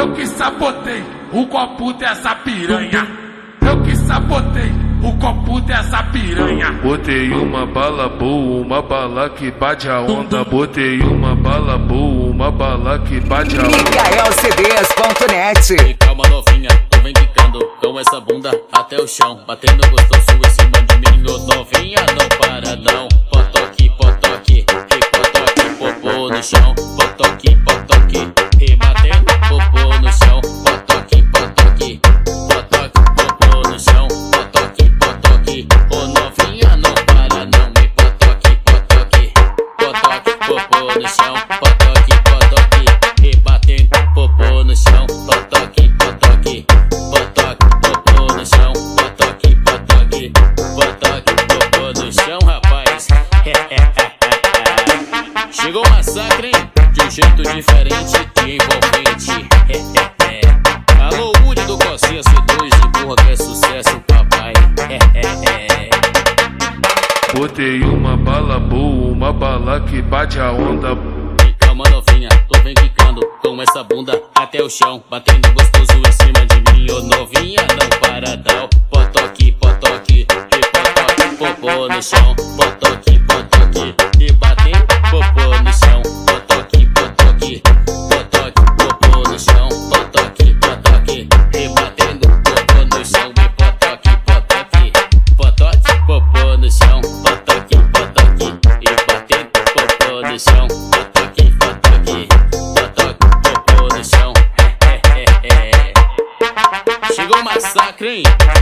Eu que sabotei o copo dessa piranha. Eu que sabotei o copo dessa piranha. Botei uma bala boa, uma bala que bate a onda. Botei uma bala boa, uma bala que bate a onda. MikaelCDs.net. E calma novinha, tu vem quicando com essa bunda até o chão, batendo gostoso em cima de mim. Ô novinha, não para não. Potoque, potoque, e potoque, popô no chão. Potoque, potoque, e batendo popô no chão. Potoque, potoque, potoque, popô no chão. Potoque, potoque, ô novinha, não para não. E potoque, potoque, potoque, popô no chão. Potoque, potoque, e batendo popô no chão. Potoque, potoque, potoque, popô no chão. Potoque, potoque, potoque, popô no chão, rapaz. Chegou o massacre, hein? De um jeito diferente e envolvente. Alô, Woody do Cocinha C2, empurra que é sucesso, papai. Botei uma bala boa, uma bala que bate a onda. E calma novinha, tu vem quicando com essa bunda até o chão, batendo gostoso em cima de mim. Ô novinha, não para não. Potoque, potoque, e potoque, popô no chão. Potoque, potoque, e batendo popô no chão. Potoque, potoque, potoque, popô no chão. Potoque, potoque, e batendo popô no chão. E potoque, potoque, potoque, popô no chão. Potoque, potoque, e batendo popô no chão. Potoque, potoque, potoque, popô no chão. Chegou o massacre, hein?